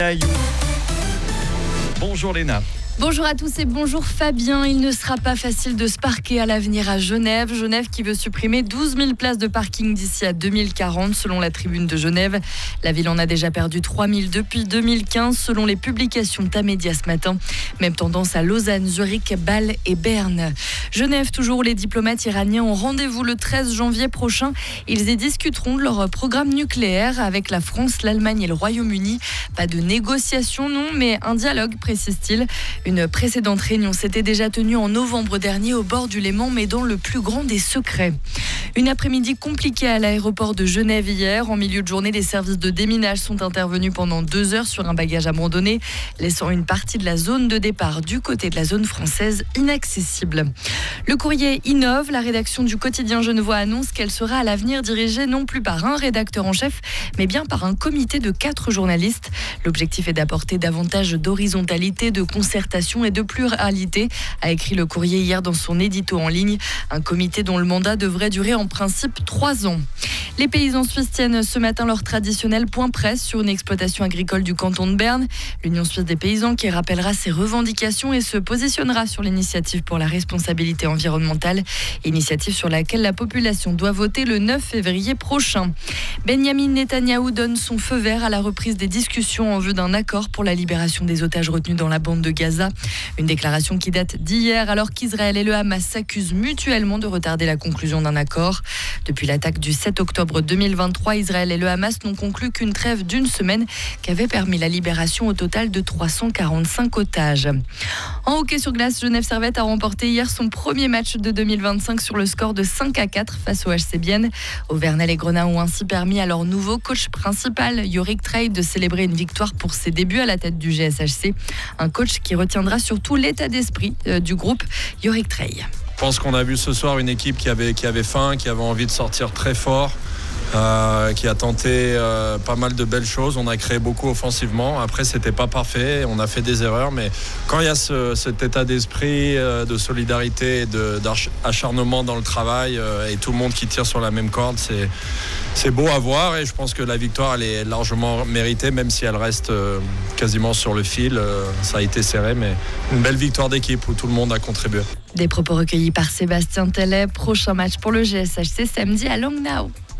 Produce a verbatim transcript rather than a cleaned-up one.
Bonjour Léna. Bonjour à tous et bonjour Fabien. Il ne sera pas facile de se parquer à l'avenir à Genève. Genève qui veut supprimer douze mille places de parking d'ici à deux mille quarante selon la Tribune de Genève. La ville en a déjà perdu trois mille depuis deux mille quinze selon les publications Tamedia ce matin. Même tendance à Lausanne, Zurich, Bâle et Berne. Genève toujours, les diplomates iraniens ont rendez-vous le treize janvier prochain. Ils y discuteront de leur programme nucléaire avec la France, l'Allemagne et le Royaume-Uni. Pas de négociation non, mais un dialogue, précise-t-il. Une précédente réunion s'était déjà tenue en novembre dernier au bord du Léman, mais dans le plus grand des secrets. Une après-midi compliquée à l'aéroport de Genève hier. En milieu de journée, les services de déminage sont intervenus pendant deux heures sur un bagage abandonné, laissant une partie de la zone de départ du côté de la zone française inaccessible. Le courrier innove. La rédaction du quotidien genevois annonce qu'elle sera à l'avenir dirigée non plus par un rédacteur en chef, mais bien par un comité de quatre journalistes. L'objectif est d'apporter davantage d'horizontalité, de concertation et de pluralité, a écrit le courrier hier dans son édito en ligne. Un comité dont le mandat devrait durer en principe trois ans. Les paysans suisses tiennent ce matin leur traditionnel point presse sur une exploitation agricole du canton de Berne. L'Union suisse des paysans qui rappellera ses revendications et se positionnera sur l'initiative pour la responsabilité environnementale, initiative sur laquelle la population doit voter le neuf février prochain. Benjamin Netanyahou donne son feu vert à la reprise des discussions en vue d'un accord pour la libération des otages retenus dans la bande de Gaza. Une déclaration qui date d'hier alors qu'Israël et le Hamas s'accusent mutuellement de retarder la conclusion d'un accord. Depuis l'attaque du sept octobre deux mille vingt-trois, Israël et le Hamas n'ont conclu qu'une trêve d'une semaine qui avait permis la libération au total de trois cent quarante-cinq otages. En hockey sur glace, Genève Servette a remporté hier son premier match de deux mille vingt-cinq sur le score de cinq à quatre face au H C Bienne. Auvernel et Grenat ont ainsi permis à leur nouveau coach principal, Yorick Treij, de célébrer une victoire pour ses débuts à la tête du G S H C. Un coach qui retiendra surtout l'état d'esprit euh, du groupe, Yorick Treij. Je pense qu'on a vu ce soir une équipe qui avait, qui avait faim, qui avait envie de sortir très fort, euh, qui a tenté euh, pas mal de belles choses. On a créé beaucoup offensivement. Après, c'était pas parfait. On a fait des erreurs. Mais quand il y a ce, cet état d'esprit, euh, de solidarité, de, d'acharnement dans le travail euh, et tout le monde qui tire sur la même corde, c'est, c'est beau à voir. Et je pense que la victoire, elle est largement méritée, même si elle reste euh, quasiment sur le fil. Euh, ça a été serré, mais une belle victoire d'équipe où tout le monde a contribué. Des propos recueillis par Sébastien Tellet. Prochain match pour le G S H C samedi à Langnau.